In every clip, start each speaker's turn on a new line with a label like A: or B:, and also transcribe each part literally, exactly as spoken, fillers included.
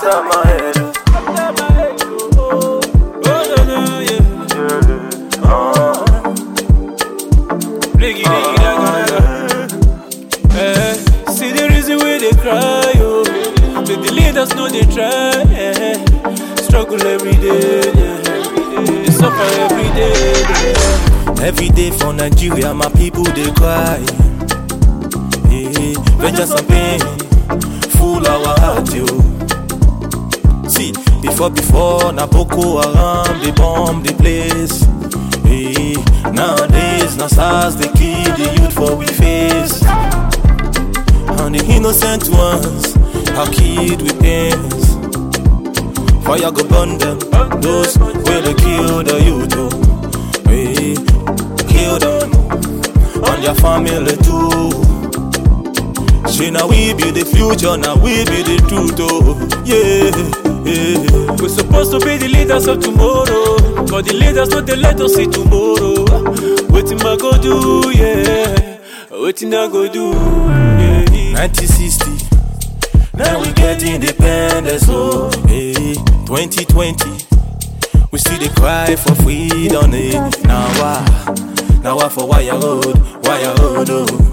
A: scatter my head.
B: Oh, no, no, yeah.
A: Yeah. Oh.
B: Riggy, riggy, raga, raga. Eh, see the reason why they cry, oh. The, the leaders know they try, yeah. Struggle every day, yeah. They suffer every day, yeah.
A: Every day for Nigeria, my people they cry. Yeah. Vengeance and pain, full our heart, yo. See, before, before, na Boko Haram, they bomb the place. Hey, nowadays, na SARS, they kill the youth for we face. And the innocent ones are killed with pains. Fire go burn them, those where they kill the youth, oh. Hey, kill them, and their family too. See, now we be the future, now we be the truth, oh. Yeah, yeah.
B: We're supposed to be the leaders of tomorrow, but the leaders don't they let us see tomorrow. Waiting I go do, yeah. Waiting I go do, yeah.
A: nineteen sixty, now we get independence, oh. Hey, twenty twenty, we still they cry for freedom, eh. Now why, now why for wire road, wire road, oh.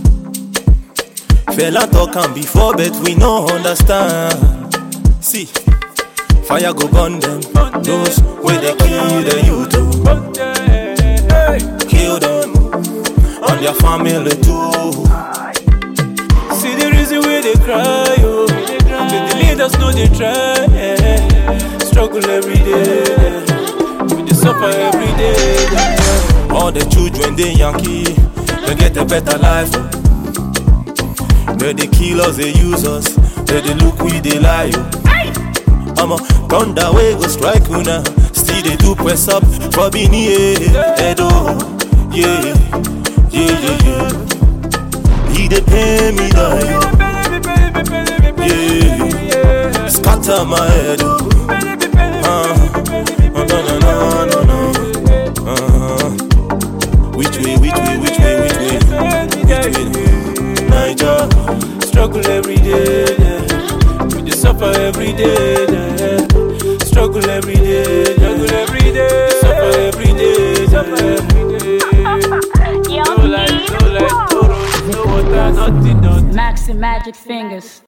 A: Fella talk am before, but we no understand. See, fire go burn them, those where they kill the youth, oh. Kill them, and their family too.
B: See the reason why they cry, oh. The, the leaders know they try, yeah. Struggle every day, yeah. They suffer every day, yeah.
A: All the children they Yankee, they get a better life. They they kill us, they use us, they they look we they lie. I'm a thunder way go strike una, still they do press up for Bini, Edo, yeah, yeah, yeah, yeah. He they pay me down, yeah, scatter my head, uh, no, no, no, no, no, uh, which way, which way, which way, which way, which way, Niger,
B: struggle every day, yeah. We just suffer every day, yeah. Struggle every day, struggle every day, suffer every day, yeah. No light, no light, no road, no water, nothing, nothing.
C: Maxi Magic Fingers.